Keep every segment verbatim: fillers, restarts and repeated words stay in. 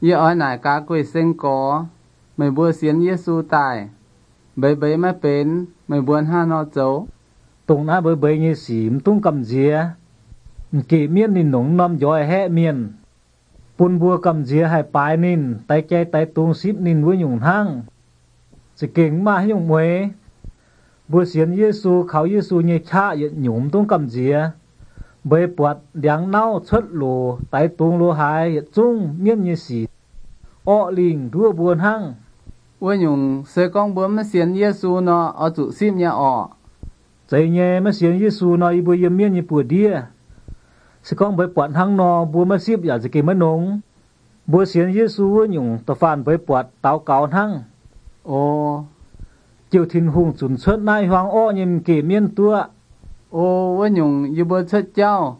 Ye oi nai ka kwe seng ko, mai bua xiên Giêsu tai. Bấy bấy mai bên, mai buồn ha nó dấu. Tụng na bấy bấy như xỉm tung cầm dìa. Kỷ miên nín nóng nóm giỏi hẹ miên. Pun bua cầm dìa hai bái nín, tay chay tay tung xíp nín với nhung hăng. Chỉ kính mà nhung muế. Bua xiên Giêsu khảo Giêsu như cha yện nhúng tung cầm dìa. Bấy bọt đáng nao xuất lù, tay tung lù hai yện chung miên như xỉ. Ọ linh đua buồn hăng. Với nhung sẽ con bướm mà xiên Giêsu nó ở trụ xíp nhà ọ. Chạy nhé mà xiên Giêsu nó y bùi yếm miên như bùa đia. Sẽ con bấy bọt hăng nó bùa mà xíp giả dì kì mà nông. Bùa xiên Giêsu với nhung tà phản bấy bọt táo cáo hăng. Ồ. Chiều thìn hùng chuẩn xuất nai hoang ọ nhìn kì miên tua. Ồ với nhung y bùa chất cháu.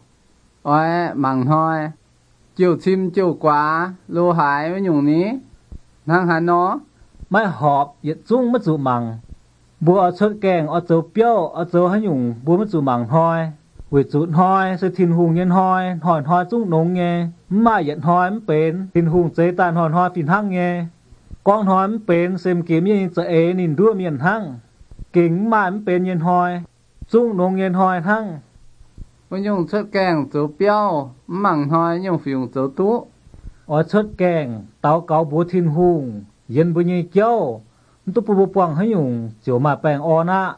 Ôi măng thôi. Chiều chim chiều quá, lô hái với nhung ní. Năng hả nó. Mai họp yết chung mất dụ măng. Bùa ở xuất kèng ở châu biao ở châu hả nhung bùa mất dụ măng thôi. Vì chút hoi sẽ thìn hùng nhân hoi, hòn hoi chung nông nghe. Mà yết hoi mất bên, thìn hùng chế tàn hòn hoi phìn hăng nghe. Con hoi mất bên xem kiếm như chế ế nín đua miền hăng. Kính mà mất bên nhân hoi, chung nông nhân hoi hăng. Với nhung chất kèng châu biao, măng thôi nhung phiêu châu tú. Ở xuất kèng, táo cáo bùa thìn hùng, yên bùa như châu. Tôi bùa bùa hả nhung, chiều mà bèng ọ nạ.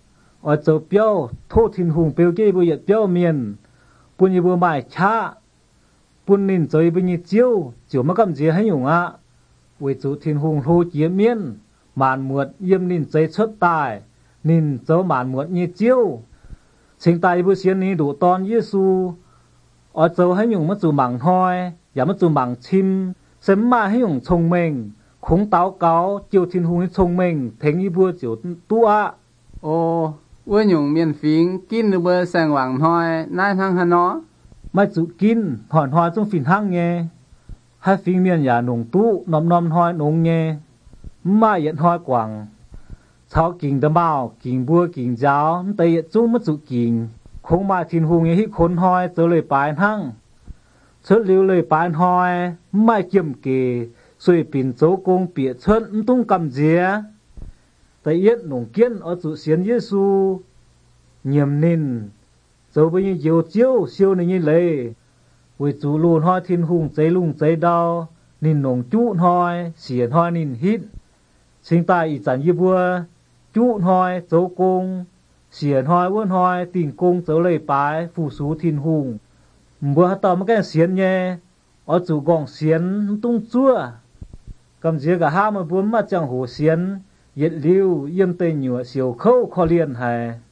Ở châu biao, thô thìn hùng bèo kê bùa yết biao miền. Bùa như bùa mải chá. Bùa nín châu bùa như chiêu, chiều mà cầm dìa hả nhung ạ. Vì chú thìn hùng thô chía miền. Màn muộn yếm nín châu xuất tài. Nín châu màn muộn như chiêu. Sinh tài bùa xiên ní đủ ton Giêsu. Ở châu hả nhung mất dù mảng hoi. Giả mất dù mảng chim. Sớm mà hả nhung thông mình. Khung táo cáo, chiều thìn hùng thông mình. Thánh y bùa chiều tu ạ. Ồ, với nhung miền phính, kín nữ bơ sang hoàng thôi, nai thăng hả nó. Mai chú kín, hòn hoi trong phìn hăng nghe. Hai phính miền giả nông tu, nóm nóm hoi nông nghe. Mai yết hoi quảng. Cháu kính đâm bào, kính bùa kính giáo, tay yết chung mất chú kính. Khung mai thìn hùng hít khốn hoi, trở lời bái hăng. Xuất liu lời bái hoi, mai kiểm kì. Rồi bình châu công bịa chân tung cầm dìa. Tại yết nông kiên ở chủ xiên Giêsu. Nhiệm nín. Châu bây nhiêu dìu chiêu siêu này như lệ. Vì chủ lùn hoi thiên hùng cháy lùng cháy đau. Nín nông chút hoi, xiên hoi nín hít. Sinh tài ý chẳng như vua. Chút hoi châu công. Xiên hoi uốn hoi tình công châu lầy bái phù sú thiên hùng. Bữa hát tàu mà cái xiên nhé. Ở chủ gọng xiên tung chua. Cầm dìa cả hai mà vốn mà chẳng hổ xiên. Yết lưu yếm tây nhựa xìu khâu khó liền hài.